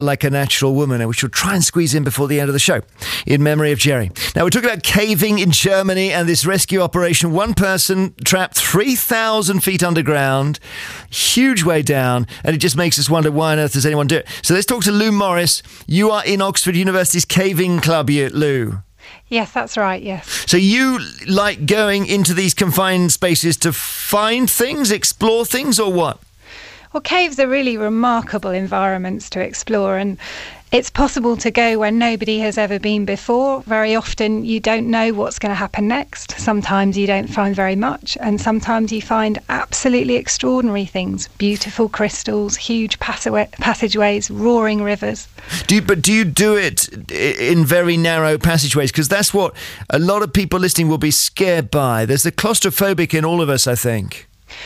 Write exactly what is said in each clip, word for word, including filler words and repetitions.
Like a Natural Woman, which we'll try and squeeze in before the end of the show, in memory of Jerry. Now, we're talking about caving in Germany and this rescue operation. One person trapped three thousand feet underground, huge way down, and it just makes us wonder why on earth does anyone do it. So let's talk to Lou Morris. You are in Oxford University's Caving Club, you, Lou. Yes, that's right, yes. So you like going into these confined spaces to find things, explore things, or what? Well, caves are really remarkable environments to explore, and it's possible to go where nobody has ever been before. Very often you don't know what's going to happen next. Sometimes you don't find very much, and sometimes you find absolutely extraordinary things. Beautiful crystals, huge passageways, roaring rivers. Do you, but do you do it in very narrow passageways? Because that's what a lot of people listening will be scared by. There's the claustrophobic in all of us, I think.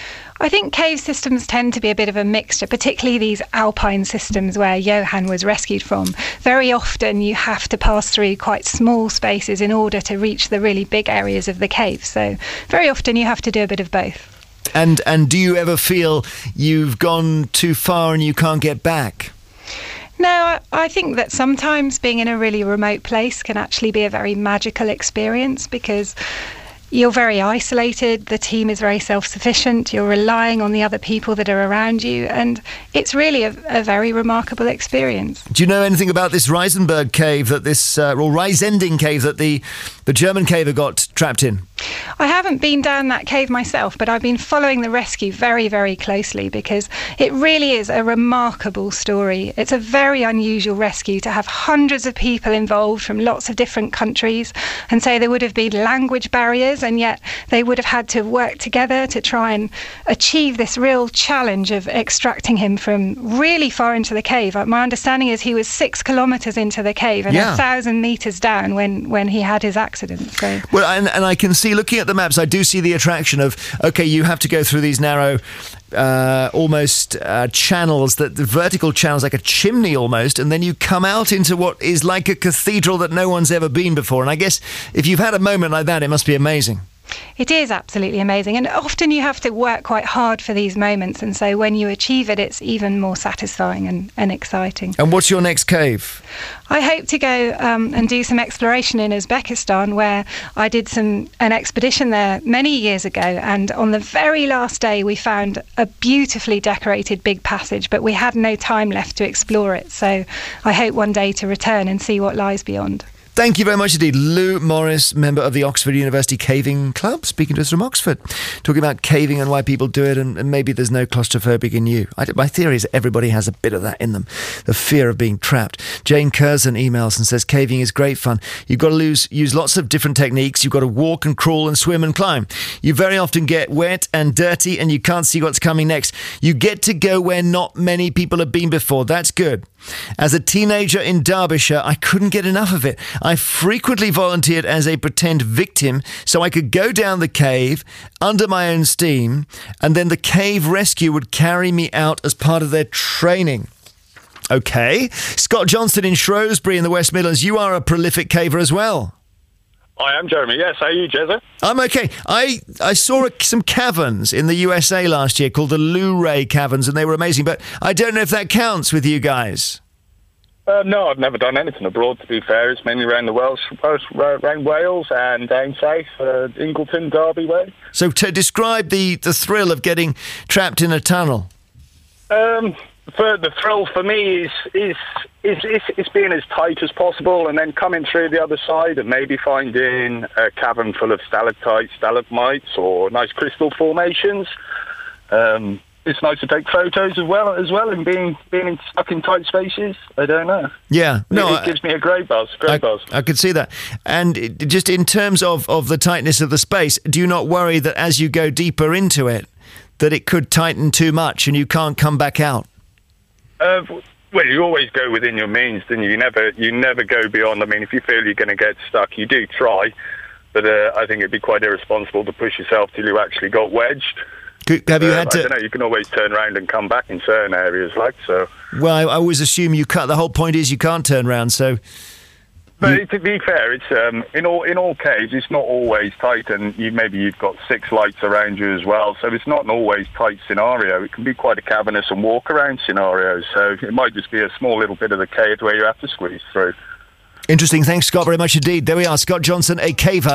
I think cave systems tend to be a bit of a mixture, particularly these alpine systems where Johan was rescued from. Very often you have to pass through quite small spaces in order to reach the really big areas of the cave. So very often you have to do a bit of both. And and do you ever feel you've gone too far and you can't get back? No, I, I think that sometimes being in a really remote place can actually be a very magical experience, because you're very isolated, the team is very self-sufficient, you're relying on the other people that are around you, and it's really a, a very remarkable experience. Do you know anything about this Reisenberg cave, that this, uh, or Reisending cave that the, the German caver got trapped in? I haven't been down that cave myself, but I've been following the rescue very, very closely, because it really is a remarkable story. It's a very unusual rescue to have hundreds of people involved from lots of different countries, and so there would have been language barriers, and yet they would have had to work together to try and achieve this real challenge of extracting him from really far into the cave. My understanding is he was six kilometres into the cave and yeah. a thousand metres down when, when he had his accident. So. Well, and, and I can see, looking at the maps, I do see the attraction of, okay, you have to go through these narrow, uh, almost uh, channels, that the vertical channels, like a chimney almost, and then you come out into what is like a cathedral that no one's ever been before. And I guess if you've had a moment like that, it must be amazing. It is absolutely amazing, and often you have to work quite hard for these moments, and so when you achieve it, it's even more satisfying and, and exciting. And what's your next cave? I hope to go um, and do some exploration in Uzbekistan, where I did some an expedition there many years ago, and on the very last day we found a beautifully decorated big passage, but we had no time left to explore it, so I hope one day to return and see what lies beyond. Thank you very much indeed. Lou Morris, member of the Oxford University Caving Club, speaking to us from Oxford, talking about caving and why people do it, and, and maybe there's no claustrophobic in you. I, my theory is everybody has a bit of that in them, the fear of being trapped. Jane Curzon emails and says, caving is great fun. You've got to lose, use lots of different techniques. You've got to walk and crawl and swim and climb. You very often get wet and dirty and you can't see what's coming next. You get to go where not many people have been before. That's good. As a teenager in Derbyshire, I couldn't get enough of it. I frequently volunteered as a pretend victim so I could go down the cave under my own steam, and then the cave rescue would carry me out as part of their training. Okay. Scott Johnston in Shrewsbury in the West Midlands, you are a prolific caver as well. I am, Jeremy. Yes, how are you, Jezza? I'm okay. I, I saw some caverns in the U S A last year called the Luray Caverns, and they were amazing, but I don't know if that counts with you guys. Uh, no, I've never done anything abroad, to be fair. It's mainly around the Wales, around Wales and down south, uh, Ingleton, Derby way. So to describe the, the thrill of getting trapped in a tunnel. Um, for the thrill for me is is, is is is being as tight as possible, and then coming through the other side and maybe finding a cavern full of stalactites, stalagmites, or nice crystal formations. Um, it's nice to take photos as well, as well, and being being in, stuck in tight spaces. I don't know. Yeah, no, it, it gives me a great buzz. Great I, buzz. I could see that. And it, just in terms of of the tightness of the space, do you not worry that as you go deeper into it, that it could tighten too much and you can't come back out? Uh, well, you always go within your means, don't you? You never, you never go beyond. I mean, if you feel you're going to get stuck, you do try. But uh, I think it'd be quite irresponsible to push yourself till you actually got wedged. Could, have you uh, had to? I don't know. You can always turn around and come back in certain areas, like so. Well, I, I always assume you cut. The whole point is you can't turn around. So, But You- to be fair, it's um, in all in all cases, it's not always tight, and you, maybe you've got six lights around you as well, so it's not an always tight scenario. It can be quite a cavernous and walk-around scenario, so it might just be a small little bit of the cave where you have to squeeze through. Interesting. Thanks, Scott, very much indeed. There we are. Scott Johnson, a caver.